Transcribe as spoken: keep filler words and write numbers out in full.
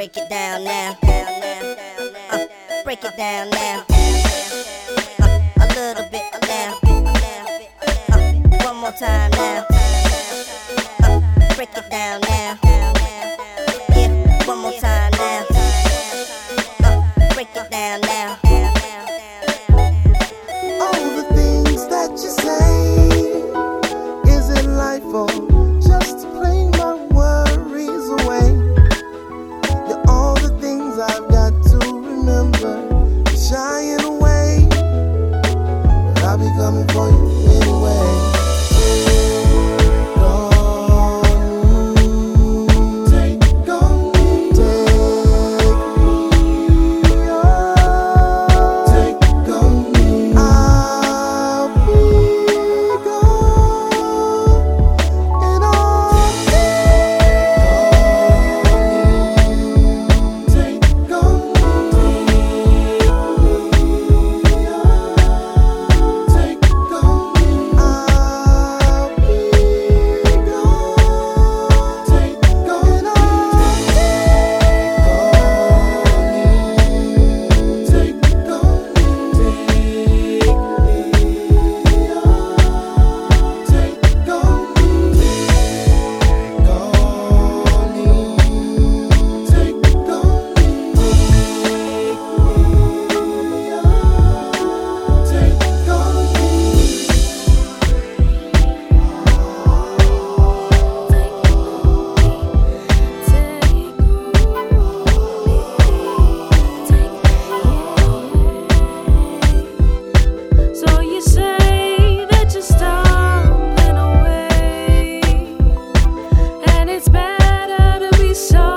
break it down now. Uh, break it down now. Uh, a little bit now. Uh, one more time now. Uh, break it down now. Yeah, one more time now. Uh, break it down now. All the things that you say, is it life or just to play my worries away? You're all the things I've got to remember. You're shying away, but I'll be coming for you anyway. It's better to be so